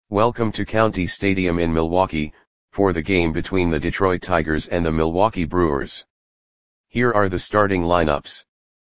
Welcome to County Stadium in Milwaukee, for the game between the Detroit Tigers and the Milwaukee Brewers. Here are the starting lineups.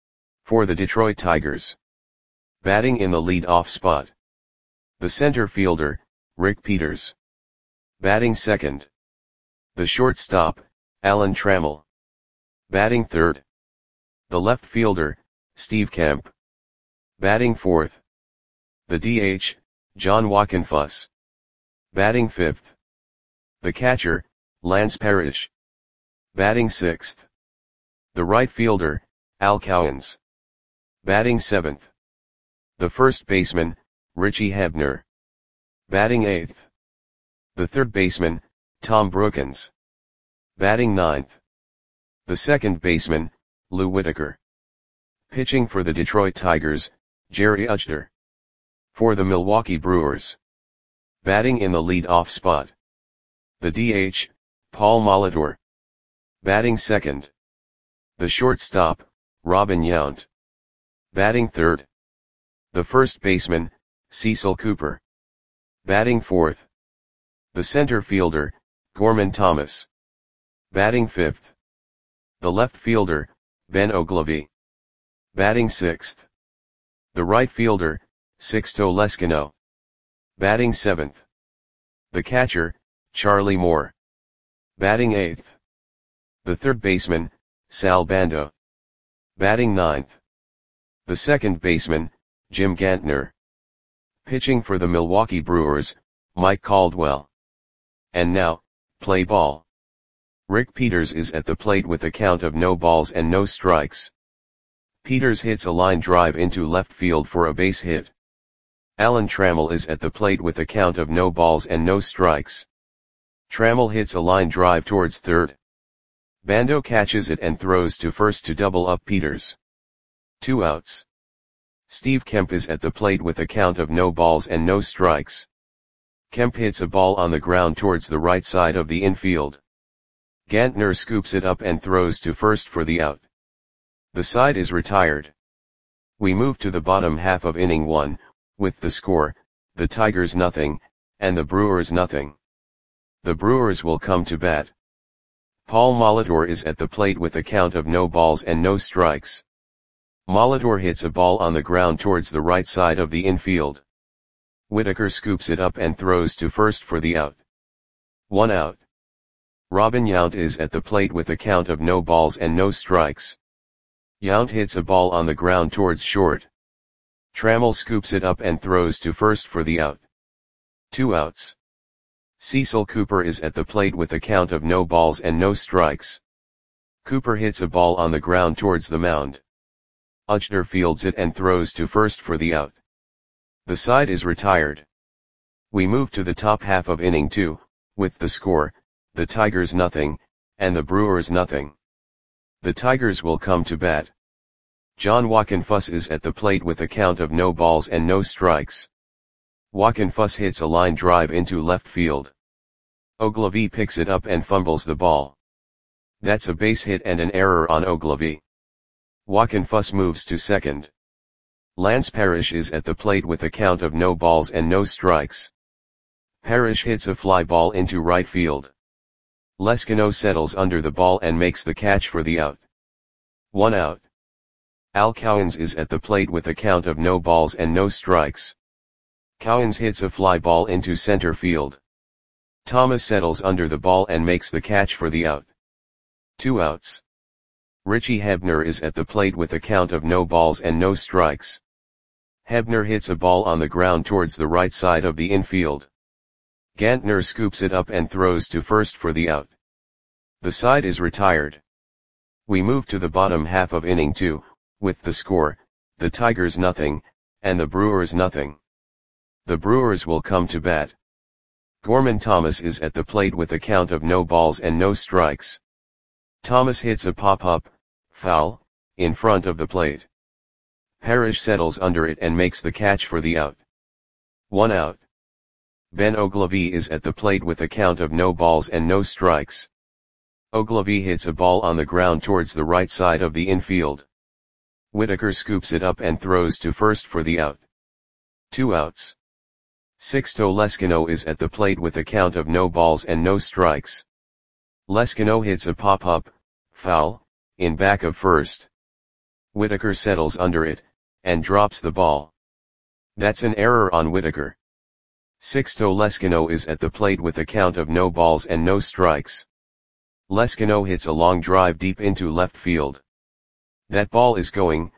For the Detroit Tigers. Batting in the lead-off spot. The center fielder, Rick Peters. Batting second. The shortstop, Alan Trammell. Batting third. The left fielder, Steve Kemp. Batting fourth. The DH, John Wockenfuss. Batting fifth. The catcher, Lance Parrish. Batting sixth. The right fielder, Al Cowens. Batting seventh. The first baseman, Richie Hebner. Batting eighth. The third baseman, Tom Brookens. Batting ninth. The second baseman, Lou Whitaker. Pitching for the Detroit Tigers, Jerry Uchter. For the Milwaukee Brewers. Batting in the lead-off spot. The DH, Paul Molitor. Batting second. The shortstop, Robin Yount. Batting third. The first baseman, Cecil Cooper. Batting fourth. The center fielder, Gorman Thomas. Batting fifth. The left fielder, Ben Oglivie. Batting sixth. The right fielder, Sixto Leskino. Batting seventh. The catcher, Charlie Moore. Batting eighth. The third baseman, Sal Bando. Batting ninth. The second baseman, Jim Gantner. Pitching for the Milwaukee Brewers, Mike Caldwell. And now, play ball. Rick Peters is at the plate with a count of no balls and no strikes. Peters hits a line drive into left field for a base hit. Alan Trammell is at the plate with a count of no balls and no strikes. Trammell hits a line drive towards third. Bando catches it and throws to first to double up Peters. 2 outs. Steve Kemp is at the plate with a count of no balls and no strikes. Kemp hits a ball on the ground towards the right side of the infield. Gantner scoops it up and throws to first for the out. The side is retired. We move to the bottom half of inning 1, with the score, the Tigers nothing, and the Brewers nothing. The Brewers will come to bat. Paul Molitor is at the plate with a count of no balls and no strikes. Molitor hits a ball on the ground towards the right side of the infield. Whitaker scoops it up and throws to first for the out. 1 out. Robin Yount is at the plate with a count of no balls and no strikes. Yount hits a ball on the ground towards short. Trammell scoops it up and throws to first for the out. 2 outs. Cecil Cooper is at the plate with a count of no balls and no strikes. Cooper hits a ball on the ground towards the mound. Uchter fields it and throws to first for the out. The side is retired. We move to the top half of inning 2, with the score, the Tigers nothing, and the Brewers nothing. The Tigers will come to bat. John Wockenfuss is at the plate with a count of no balls and no strikes. Wockenfuss hits a line drive into left field. Oglivie picks it up and fumbles the ball. That's a base hit and an error on Oglivie. Wockenfuss moves to second. Lance Parrish is at the plate with a count of no balls and no strikes. Parrish hits a fly ball into right field. Leskino settles under the ball and makes the catch for the out. 1 out. Al Cowens is at the plate with a count of no balls and no strikes. Cowens hits a fly ball into center field. Thomas settles under the ball and makes the catch for the out. 2 outs. Richie Hebner is at the plate with a count of no balls and no strikes. Hebner hits a ball on the ground towards the right side of the infield. Gantner scoops it up and throws to first for the out. The side is retired. We move to the bottom half of inning 2, with the score, the Tigers nothing, and the Brewers nothing. The Brewers will come to bat. Gorman Thomas is at the plate with a count of no balls and no strikes. Thomas hits a pop-up, foul, in front of the plate. Parrish settles under it and makes the catch for the out. 1 out. Ben Oglivie is at the plate with a count of no balls and no strikes. Oglivie hits a ball on the ground towards the right side of the infield. Whitaker scoops it up and throws to first for the out. 2 outs. Sixto Lescano is at the plate with a count of no balls and no strikes. Lescano hits a pop-up, foul, in back of first. Whitaker settles under it, and drops the ball. That's an error on Whitaker. Sixto Lescano is at the plate with a count of no balls and no strikes. Lescano hits a long drive deep into left field. That ball is going,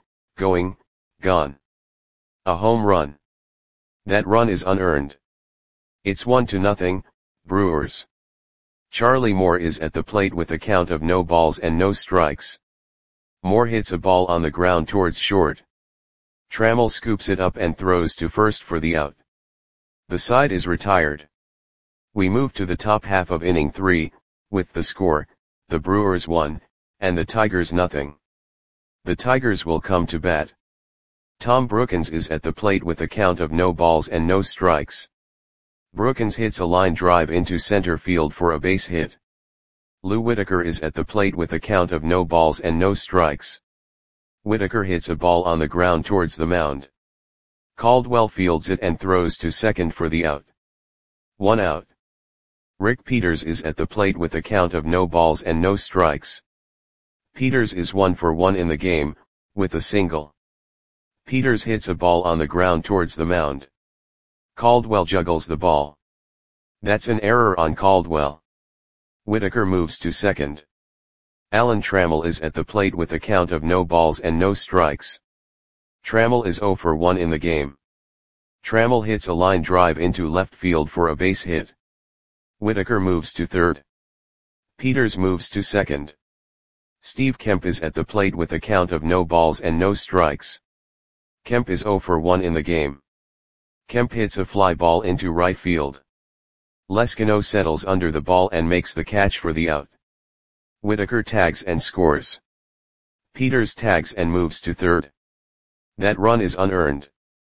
gone. A home run. That run is unearned. It's 1-0, Brewers. Charlie Moore is at the plate with a count of no balls and no strikes. Moore hits a ball on the ground towards short. Trammell scoops it up and throws to first for the out. The side is retired. We move to the top half of inning 3, with the score, the Brewers 1, and the Tigers 0. The Tigers will come to bat. Tom Brookens is at the plate with a count of no balls and no strikes. Brookens hits a line drive into center field for a base hit. Lou Whitaker is at the plate with a count of no balls and no strikes. Whitaker hits a ball on the ground towards the mound. Caldwell fields it and throws to second for the out. 1 out. Rick Peters is at the plate with a count of no balls and no strikes. Peters is 1 for 1 in the game, with a single. Peters hits a ball on the ground towards the mound. Caldwell juggles the ball. That's an error on Caldwell. Whitaker moves to second. Alan Trammell is at the plate with a count of no balls and no strikes. Trammell is 0 for 1 in the game. Trammell hits a line drive into left field for a base hit. Whitaker moves to third. Peters moves to second. Steve Kemp is at the plate with a count of no balls and no strikes. Kemp is 0 for 1 in the game. Kemp hits a fly ball into right field. Lescano settles under the ball and makes the catch for the out. Whitaker tags and scores. Peters tags and moves to third. That run is unearned.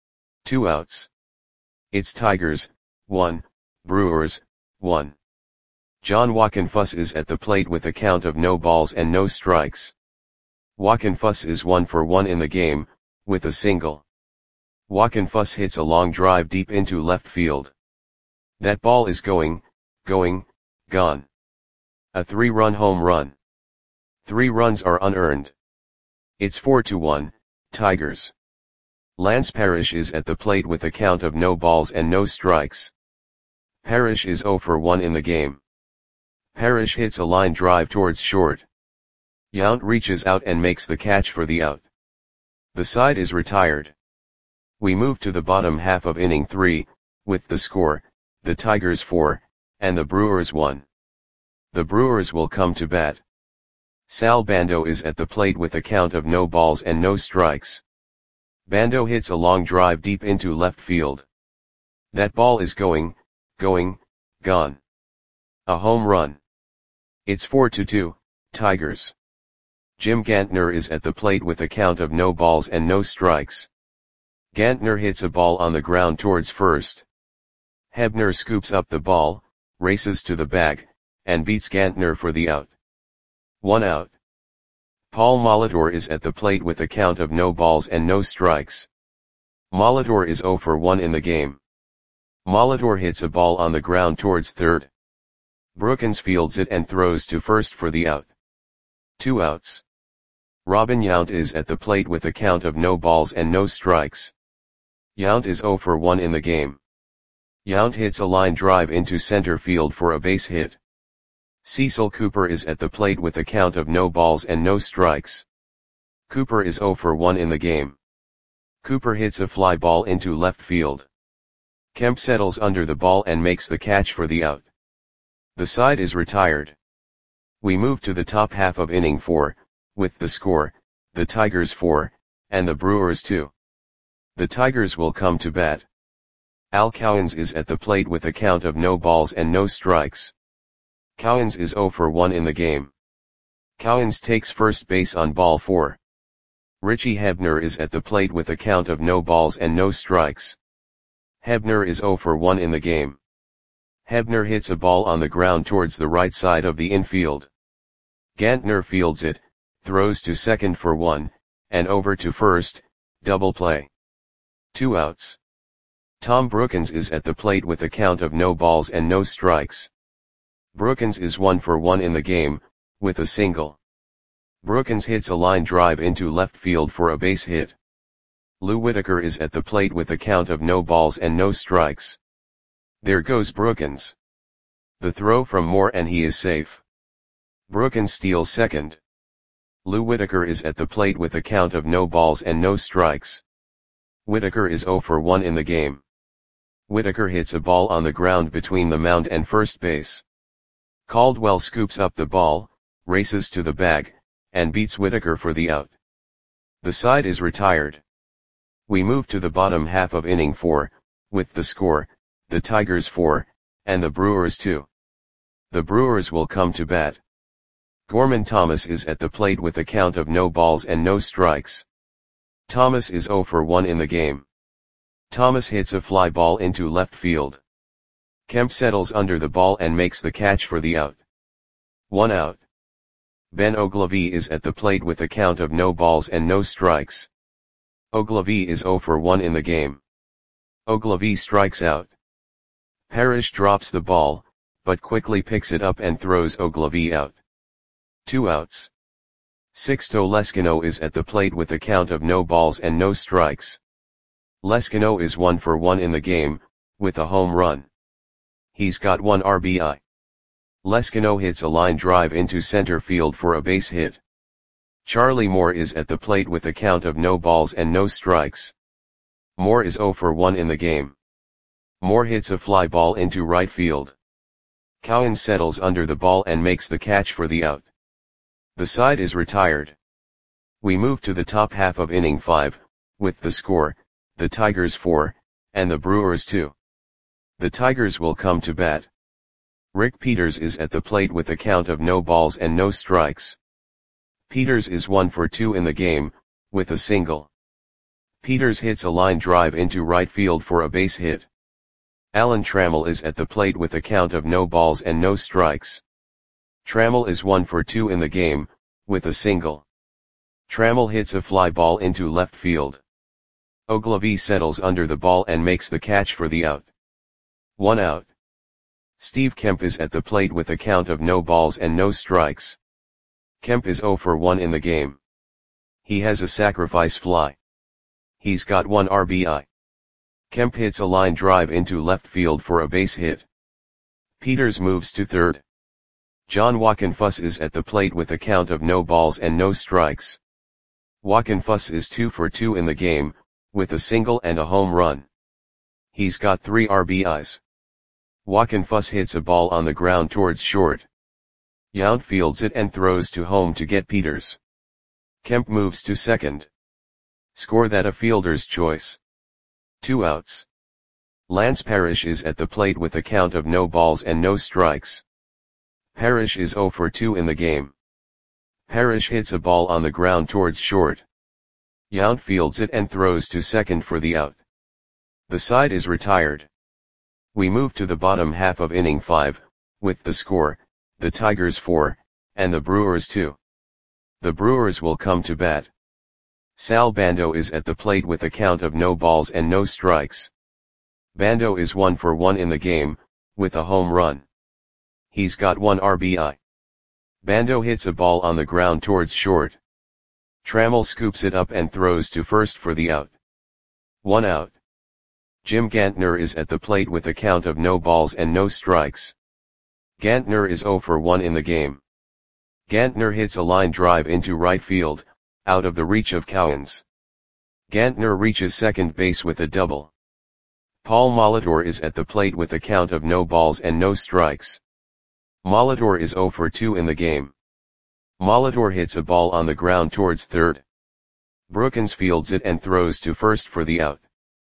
2 outs. It's Tigers, 1, Brewers, 1. John Wockenfuss is at the plate with a count of no balls and no strikes. Wockenfuss is 1 for 1 in the game, with a single. Wockenfuss hits a long drive deep into left field. That ball is going, gone. A 3-run home run. 3 runs are unearned. It's 4-1, Tigers. Lance Parrish is at the plate with a count of no balls and no strikes. Parrish is 0 for 1 in the game. Parrish hits a line drive towards short. Yount reaches out and makes the catch for the out. The side is retired. We move to the bottom half of inning 3, with the score, the Tigers 4, and the Brewers 1. The Brewers will come to bat. Sal Bando is at the plate with a count of no balls and no strikes. Bando hits a long drive deep into left field. That ball is going, gone. A home run. It's 4-2, Tigers. Jim Gantner is at the plate with a count of no balls and no strikes. Gantner hits a ball on the ground towards first. Hebner scoops up the ball, races to the bag, and beats Gantner for the out. 1 out. Paul Molitor is at the plate with a count of no balls and no strikes. Molitor is 0 for 1 in the game. Molitor hits a ball on the ground towards third. Brookens fields it and throws to first for the out. 2 outs. Robin Yount is at the plate with a count of no balls and no strikes. Yount is 0 for 1 in the game. Yount hits a line drive into center field for a base hit. Cecil Cooper is at the plate with a count of no balls and no strikes. Cooper is 0 for 1 in the game. Cooper hits a fly ball into left field. Kemp settles under the ball and makes the catch for the out. The side is retired. We move to the top half of inning 4, with the score, the Tigers 4, and the Brewers 2. The Tigers will come to bat. Al Cowens is at the plate with a count of no balls and no strikes. Cowens is 0 for 1 in the game. Cowens takes first base on ball 4. Richie Hebner is at the plate with a count of no balls and no strikes. Hebner is 0 for 1 in the game. Hebner hits a ball on the ground towards the right side of the infield. Gantner fields it, throws to second for 1, and over to first, double play. 2 outs. Tom Brookens is at the plate with a count of no balls and no strikes. Brookens is 1 for 1 in the game, with a single. Brookens hits a line drive into left field for a base hit. Lou Whitaker is at the plate with a count of no balls and no strikes. There goes Brookens. The throw from Moore and he is safe. Brookens steals second. Lou Whitaker is at the plate with a count of no balls and no strikes. Whitaker is 0 for 1 in the game. Whitaker hits a ball on the ground between the mound and first base. Caldwell scoops up the ball, races to the bag, and beats Whitaker for the out. The side is retired. We move to the bottom half of inning 4, with the score, the Tigers 4, and the Brewers 2. The Brewers will come to bat. Gorman Thomas is at the plate with a count of no balls and no strikes. Thomas is 0 for 1 in the game. Thomas hits a fly ball into left field. Kemp settles under the ball and makes the catch for the out. 1 out. Ben Oglivie is at the plate with a count of no balls and no strikes. Oglivie is 0 for 1 in the game. Oglivie strikes out. Parrish drops the ball, but quickly picks it up and throws Oglivie out. 2 outs. Sixto Leskino is at the plate with a count of no balls and no strikes. Leskino is 1 for 1 in the game, with a home run. He's got 1 RBI. Leskino hits a line drive into center field for a base hit. Charlie Moore is at the plate with a count of no balls and no strikes. Moore is 0 for 1 in the game. Moore hits a fly ball into right field. Cowan settles under the ball and makes the catch for the out. The side is retired. We move to the top half of inning 5, with the score, the Tigers 4, and the Brewers 2. The Tigers will come to bat. Rick Peters is at the plate with a count of no balls and no strikes. Peters is 1 for 2 in the game, with a single. Peters hits a line drive into right field for a base hit. Alan Trammell is at the plate with a count of no balls and no strikes. Trammell is 1 for 2 in the game, with a single. Trammell hits a fly ball into left field. Oglivie settles under the ball and makes the catch for the out. 1 out. Steve Kemp is at the plate with a count of no balls and no strikes. Kemp is 0 for 1 in the game. He has a sacrifice fly. He's got 1 RBI. Kemp hits a line drive into left field for a base hit. Peters moves to third. John Wockenfuss is at the plate with a count of no balls and no strikes. Wockenfuss is 2 for 2 in the game, with a single and a home run. He's got 3 RBIs. Wockenfuss hits a ball on the ground towards short. Yount fields it and throws to home to get Peters. Kemp moves to second. Score that a fielder's choice. 2 outs. Lance Parrish is at the plate with a count of no balls and no strikes. Parrish is 0 for 2 in the game. Parrish hits a ball on the ground towards short. Yount fields it and throws to second for the out. The side is retired. We move to the bottom half of inning 5, with the score, the Tigers 4, and the Brewers 2. The Brewers will come to bat. Sal Bando is at the plate with a count of no balls and no strikes. Bando is 1 for 1 in the game, with a home run. He's got 1 RBI. Bando hits a ball on the ground towards short. Trammell scoops it up and throws to first for the out. 1 out. Jim Gantner is at the plate with a count of no balls and no strikes. Gantner is 0 for 1 in the game. Gantner hits a line drive into right field, out of the reach of Cowens. Gantner reaches second base with a double. Paul Molitor is at the plate with a count of no balls and no strikes. Molitor is 0 for 2 in the game. Molitor hits a ball on the ground towards third. Brookens fields it and throws to first for the out.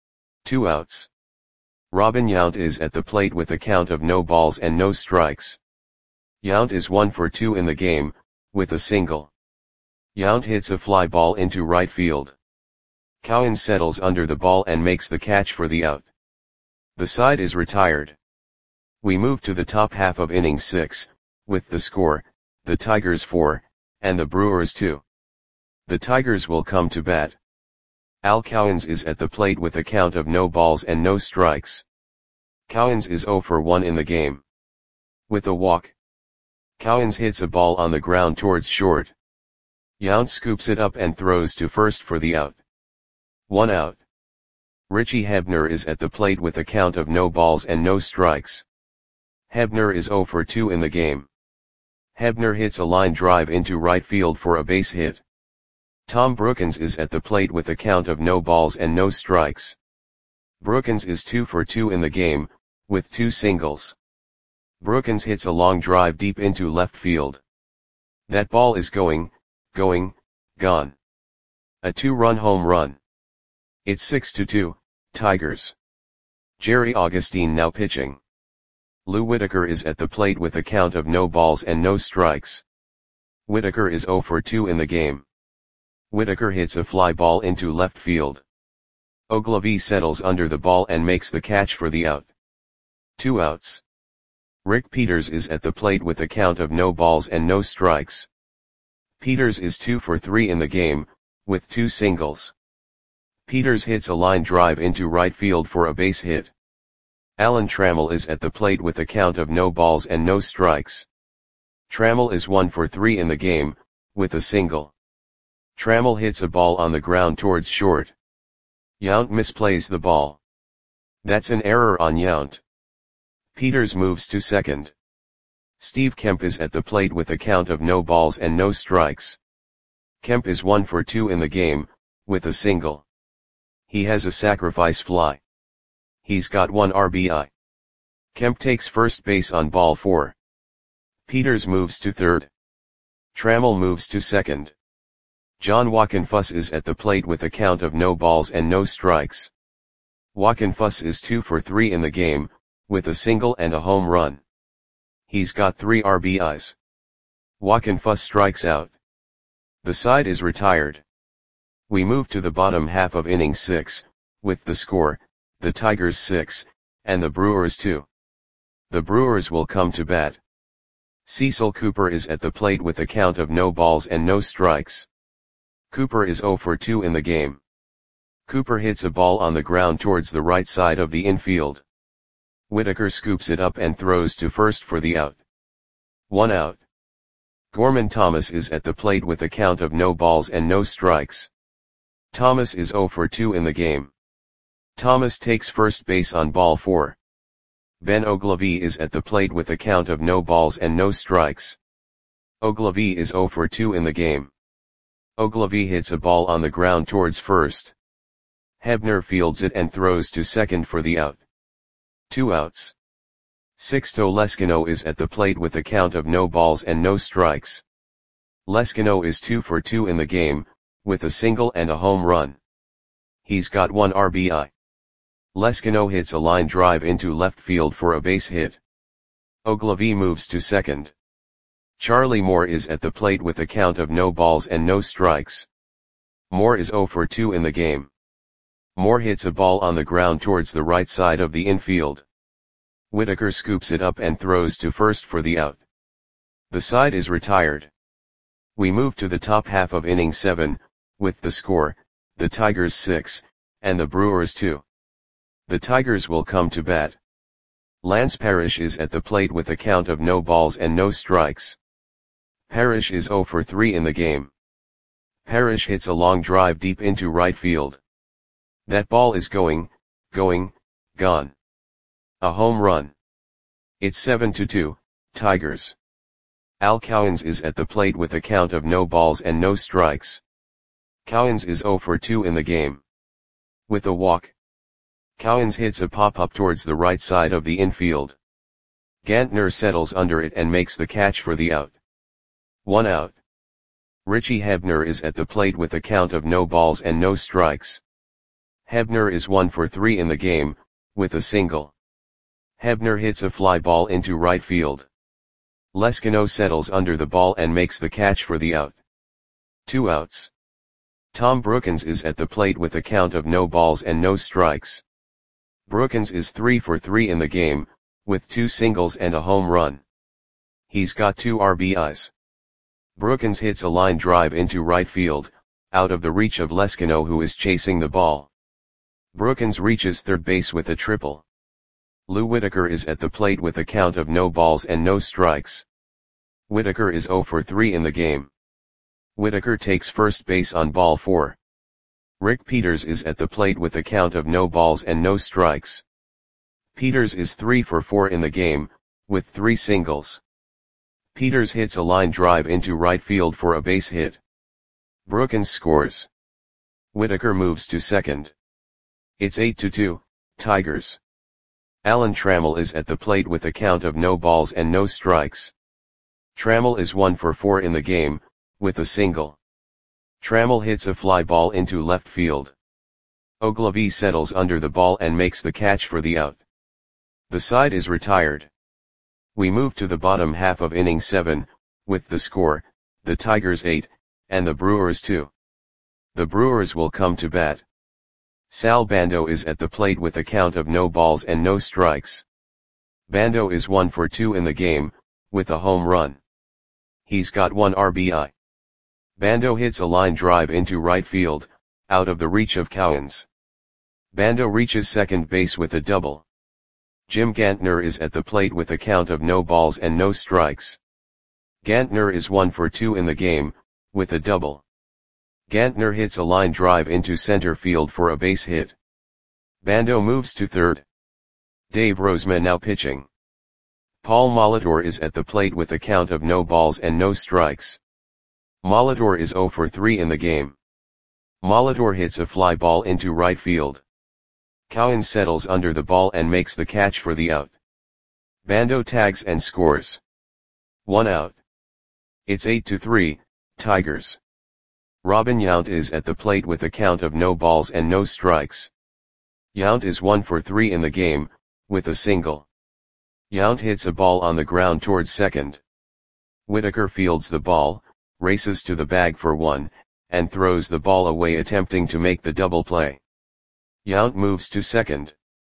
2 outs. Robin Yount is at the plate with a count of no balls and no strikes. Yount is 1 for 2 in the game, with a single. Yount hits a fly ball into right field. Cowan settles under the ball and makes the catch for the out. The side is retired. We move to the top half of inning 6, with the score, the Tigers 4, and the Brewers 2. The Tigers will come to bat. Al Cowens is at the plate with a count of no balls and no strikes. Cowens is 0 for 1 in the game. With a walk, Cowens hits a ball on the ground towards short. Yount scoops it up and throws to first for the out. 1 out. Richie Hebner is at the plate with a count of no balls and no strikes. Hebner is 0 for 2 in the game. Hebner hits a line drive into right field for a base hit. Tom Brookens is at the plate with a count of no balls and no strikes. Brookens is 2 for 2 in the game, with 2 singles. Brookens hits a long drive deep into left field. That ball is going, gone. A 2-run home run. It's 6-2, Tigers. Jerry Augustine now pitching. Lou Whitaker is at the plate with a count of no balls and no strikes. Whitaker is 0 for 2 in the game. Whitaker hits a fly ball into left field. Ogilvie settles under the ball and makes the catch for the out. 2 outs. Rick Peters is at the plate with a count of no balls and no strikes. Peters is 2 for 3 in the game, with 2 singles. Peters hits a line drive into right field for a base hit. Alan Trammell is at the plate with a count of no balls and no strikes. Trammell is 1 for 3 in the game, with a single. Trammell hits a ball on the ground towards short. Yount misplays the ball. That's an error on Yount. Peters moves to second. Steve Kemp is at the plate with a count of no balls and no strikes. Kemp is 1 for 2 in the game, with a single. He has a sacrifice fly. He's got 1 RBI. Kemp takes first base on ball 4. Peters moves to third. Trammell moves to second. John Wockenfuss is at the plate with a count of no balls and no strikes. Wockenfuss is 2 for 3 in the game, with a single and a home run. He's got 3 RBIs. Wockenfuss strikes out. The side is retired. We move to the bottom half of inning 6, with the score, the Tigers 6, and the Brewers 2. The Brewers will come to bat. Cecil Cooper is at the plate with a count of no balls and no strikes. Cooper is 0 for 2 in the game. Cooper hits a ball on the ground towards the right side of the infield. Whitaker scoops it up and throws to first for the out. 1 out. Gorman Thomas is at the plate with a count of no balls and no strikes. Thomas is 0 for 2 in the game. Thomas takes first base on ball 4. Ben Ogilvie is at the plate with a count of no balls and no strikes. Ogilvie is 0 for 2 in the game. Ogilvie hits a ball on the ground towards first. Hebner fields it and throws to second for the out. 2 outs. Sixto Leskino is at the plate with a count of no balls and no strikes. Leskino is 2 for 2 in the game, with a single and a home run. He's got 1 RBI. Leskino hits a line drive into left field for a base hit. Ogilvie moves to second. Charlie Moore is at the plate with a count of no balls and no strikes. Moore is 0 for 2 in the game. Moore hits a ball on the ground towards the right side of the infield. Whitaker scoops it up and throws to first for the out. The side is retired. We move to the top half of inning 7, with the score, the Tigers 6, and the Brewers 2. The Tigers will come to bat. Lance Parrish is at the plate with a count of no balls and no strikes. Parrish is 0 for 3 in the game. Parrish hits a long drive deep into right field. That ball is going, gone. A home run. It's 7-2, Tigers. Al Cowens is at the plate with a count of no balls and no strikes. Cowens is 0 for 2 in the game. With a walk, Cowens hits a pop-up towards the right side of the infield. Gantner settles under it and makes the catch for the out. 1 out. Richie Hebner is at the plate with a count of no balls and no strikes. Hebner is 1 for 3 in the game, with a single. Hebner hits a fly ball into right field. Leskino settles under the ball and makes the catch for the out. 2 outs. Tom Brookens is at the plate with a count of no balls and no strikes. Brookens is 3 for 3 in the game, with 2 singles and a home run. He's got 2 RBIs. Brookens hits a line drive into right field, out of the reach of Leskino, who is chasing the ball. Brookins reaches third base with a triple. Lou Whitaker is at the plate with a count of no balls and no strikes. Whitaker is 0 for 3 in the game. Whitaker takes first base on ball 4. Rick Peters is at the plate with a count of no balls and no strikes. Peters is 3 for 4 in the game, with 3 singles. Peters hits a line drive into right field for a base hit. Brookins scores. Whitaker moves to second. It's 8-2, Tigers. Alan Trammell is at the plate with a count of no balls and no strikes. Trammell is 1 for 4 in the game, with a single. Trammell hits a fly ball into left field. Ogilvie settles under the ball and makes the catch for the out. The side is retired. We move to the bottom half of inning 7, with the score, the Tigers 8, and the Brewers 2. The Brewers will come to bat. Sal Bando is at the plate with a count of no balls and no strikes. Bando is 1 for 2 in the game, with a home run. He's got 1 RBI. Bando hits a line drive into right field, out of the reach of Cowens. Bando reaches second base with a double. Jim Gantner is at the plate with a count of no balls and no strikes. Gantner is 1 for 2 in the game, with a double. Gantner hits a line drive into center field for a base hit. Bando moves to third. Dave Roseman now pitching. Paul Molitor is at the plate with a count of no balls and no strikes. Molitor is 0 for 3 in the game. Molitor hits a fly ball into right field. Cowens settles under the ball and makes the catch for the out. Bando tags and scores. 1 out. It's 8-3, Tigers. Robin Yount is at the plate with a count of no balls and no strikes. Yount is 1 for 3 in the game, with a single. Yount hits a ball on the ground towards second. Whitaker fields the ball, races to the bag for 1, and throws the ball away attempting to make the double play. Yount moves to second.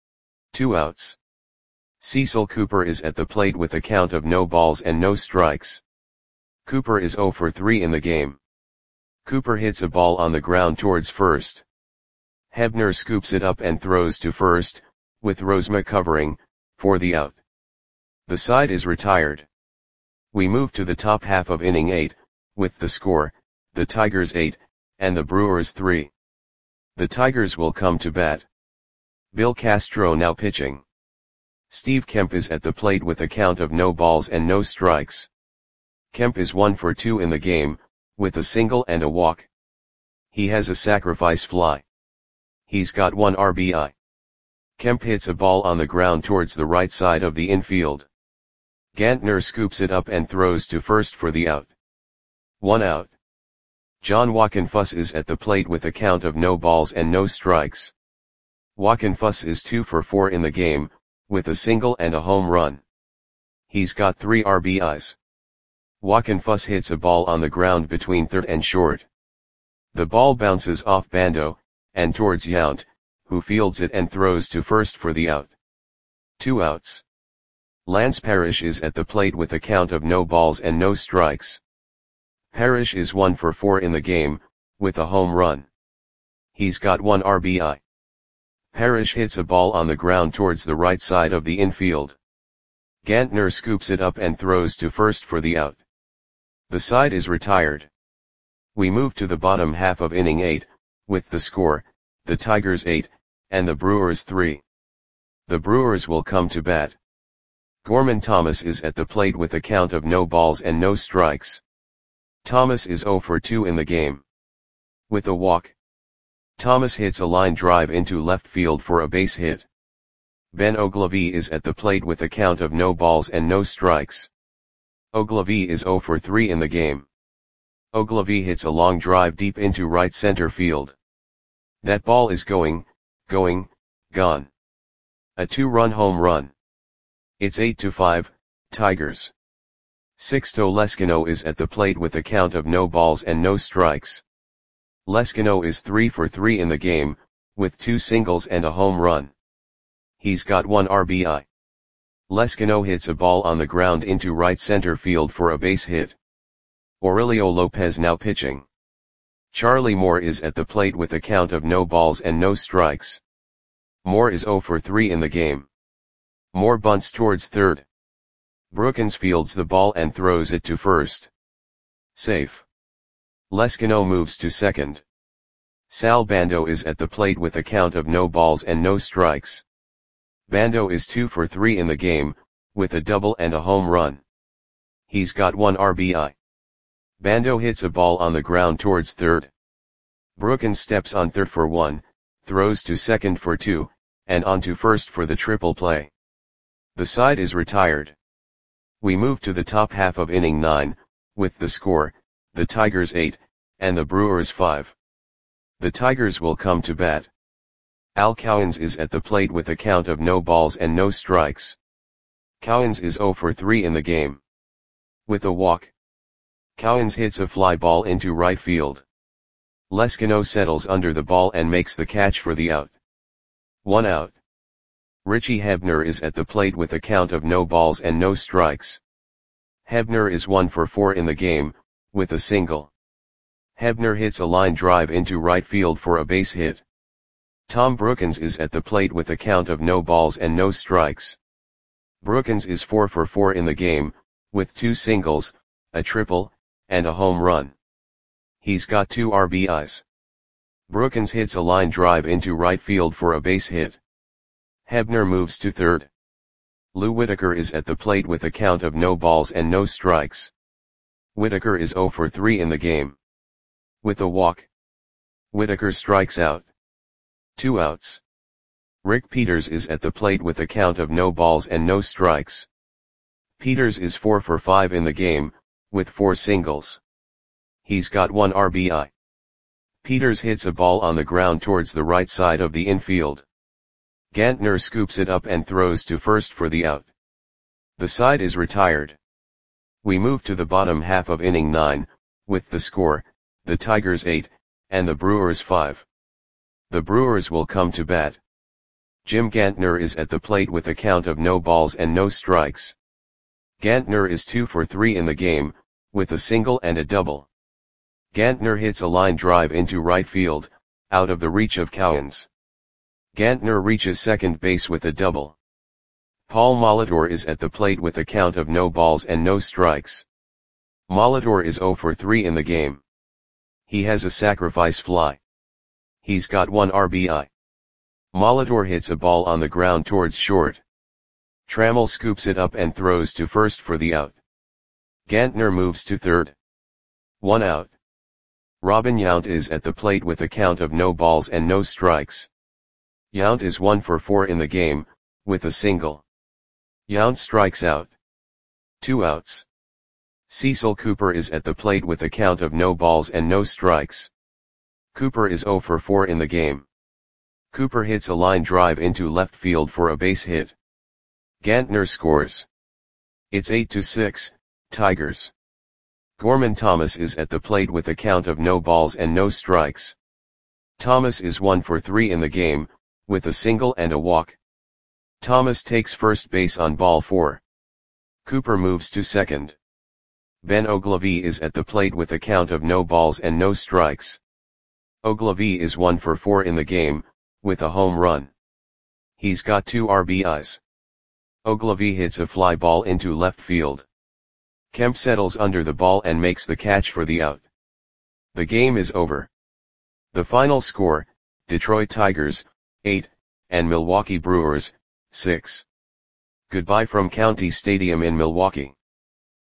2 outs. Cecil Cooper is at the plate with a count of no balls and no strikes. Cooper is 0 for 3 in the game. Cooper hits a ball on the ground towards first. Hebner scoops it up and throws to first, with Rosema covering, for the out. The side is retired. We move to the top half of inning 8, with the score, the Tigers 8, and the Brewers 3. The Tigers will come to bat. Bill Castro now pitching. Steve Kemp is at the plate with a count of no balls and no strikes. Kemp is 1 for 2 in the game, with a single and a walk. He has a sacrifice fly. He's got 1 RBI. Kemp hits a ball on the ground towards the right side of the infield. Gantner scoops it up and throws to first for the out. 1 out. John Wockenfuss is at the plate with a count of no balls and no strikes. Wockenfuss is 2 for 4 in the game, with a single and a home run. He's got 3 RBIs. Wockenfuss hits a ball on the ground between third and short. The ball bounces off Bando, and towards Yount, who fields it and throws to first for the out. 2 outs. Lance Parrish is at the plate with a count of no balls and no strikes. Parrish is 1 for 4 in the game, with a home run. He's got 1 RBI. Parrish hits a ball on the ground towards the right side of the infield. Gantner scoops it up and throws to first for the out. The side is retired. We move to the bottom half of inning 8, with the score, the Tigers 8, and the Brewers 3. The Brewers will come to bat. Gorman Thomas is at the plate with a count of no balls and no strikes. Thomas is 0 for 2 in the game. With a walk. Thomas hits a line drive into left field for a base hit. Ben Ogilvie is at the plate with a count of no balls and no strikes. Ogilvie is 0 for 3 in the game. Ogilvie hits a long drive deep into right center field. That ball is gone. A 2-run home run. It's 8-5, Tigers. Sixto Leskino is at the plate with a count of no balls and no strikes. Leskino is 3 for 3 in the game, with 2 singles and a home run. He's got 1 RBI. Leskino hits a ball on the ground into right center field for a base hit. Aurelio Lopez now pitching. Charlie Moore is at the plate with a count of no balls and no strikes. Moore is 0 for 3 in the game. Moore bunts towards third. Brookins fields the ball and throws it to first. Safe. Leskino moves to second. Sal Bando is at the plate with a count of no balls and no strikes. Bando is 2 for 3 in the game, with a double and a home run. He's got 1 RBI. Bando hits a ball on the ground towards third. Brookins steps on third for 1, throws to second for 2, and on to first for the triple play. The side is retired. We move to the top half of inning 9, with the score, the Tigers 8, and the Brewers 5. The Tigers will come to bat. Al Cowens is at the plate with a count of no balls and no strikes. Cowens is 0 for 3 in the game. With a walk. Cowens hits a fly ball into right field. Leskino settles under the ball and makes the catch for the out. 1 out. Richie Hebner is at the plate with a count of no balls and no strikes. Hebner is 1 for 4 in the game, with a single. Hebner hits a line drive into right field for a base hit. Tom Brookins is at the plate with a count of no balls and no strikes. Brookins is 4 for 4 in the game, with 2 singles, a triple, and a home run. He's got 2 RBIs. Brookins hits a line drive into right field for a base hit. Hebner moves to third. Lou Whitaker is at the plate with a count of no balls and no strikes. Whitaker is 0 for 3 in the game. With a walk. Whitaker strikes out. 2 outs. Rick Peters is at the plate with a count of no balls and no strikes. Peters is 4 for 5 in the game, with 4 singles. He's got 1 RBI. Peters hits a ball on the ground towards the right side of the infield. Gantner scoops it up and throws to first for the out. The side is retired. We move to the bottom half of inning 9, with the score, the Tigers 8, and the Brewers 5. The Brewers will come to bat. Jim Gantner is at the plate with a count of no balls and no strikes. Gantner is 2 for 3 in the game, with a single and a double. Gantner hits a line drive into right field, out of the reach of Cowens. Gantner reaches second base with a double. Paul Molitor is at the plate with a count of no balls and no strikes. Molitor is 0 for 3 in the game. He has a sacrifice fly. He's got 1 RBI. Molitor hits a ball on the ground towards short. Trammell scoops it up and throws to first for the out. Gantner moves to third. 1 out. Robin Yount is at the plate with a count of no balls and no strikes. Yount is 1 for 4 in the game, with a single. Yount strikes out. 2 outs. Cecil Cooper is at the plate with a count of no balls and no strikes. Cooper is 0 for 4 in the game. Cooper hits a line drive into left field for a base hit. Gantner scores. It's 8-6, Tigers. Gorman Thomas is at the plate with a count of no balls and no strikes. Thomas is 1 for 3 in the game, with a single and a walk. Thomas takes first base on ball 4. Cooper moves to second. Ben Ogilvie is at the plate with a count of no balls and no strikes. Ogilvie is 1 for 4 in the game, with a home run. He's got 2 RBIs. Ogilvie hits a fly ball into left field. Kemp settles under the ball and makes the catch for the out. The game is over. The final score, Detroit Tigers, 8, and Milwaukee Brewers, 6. Goodbye from County Stadium in Milwaukee.